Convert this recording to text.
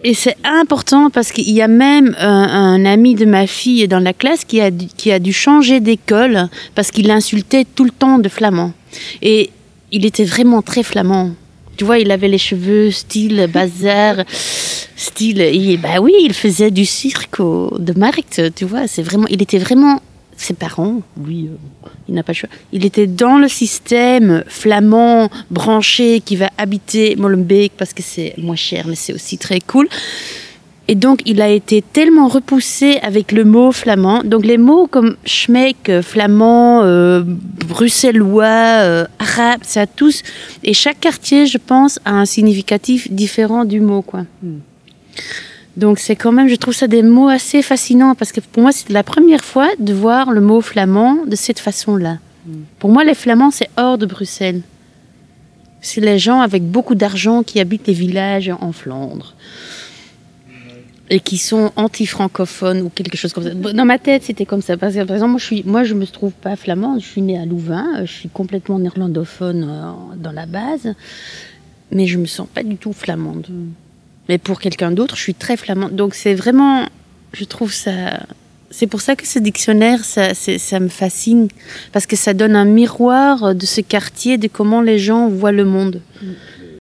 Et c'est important parce qu'il y a même un ami de ma fille dans la classe qui a dû changer d'école parce qu'il insultait tout le temps de flamand. Et il était vraiment très flamand. Tu vois, il avait les cheveux style bazar, style... oui, il faisait du cirque de Markt, tu vois. Il était vraiment... Ses parents, lui, il n'a pas le choix. Il était dans le système flamand branché qui va habiter Molenbeek parce que c'est moins cher, mais c'est aussi très cool. Et donc, il a été tellement repoussé avec le mot flamand. Donc, les mots comme schmeck, flamand, bruxellois, arabe, ça tous. Et chaque quartier, je pense, a un significatif différent du mot, quoi. Donc c'est quand même, je trouve ça des mots assez fascinants parce que pour moi c'était la première fois de voir le mot flamand de cette façon-là. Pour moi les flamands c'est hors de Bruxelles. C'est les gens avec beaucoup d'argent qui habitent les villages en Flandre et qui sont anti-francophones ou quelque chose comme ça. Dans ma tête c'était comme ça parce que par exemple moi je me trouve pas flamande, je suis née à Louvain, je suis complètement néerlandophone dans la base, mais je me sens pas du tout flamande. Mais pour quelqu'un d'autre, je suis très flamande. Donc c'est vraiment, je trouve ça... C'est pour ça que ce dictionnaire, ça me fascine. Parce que ça donne un miroir de ce quartier, de comment les gens voient le monde.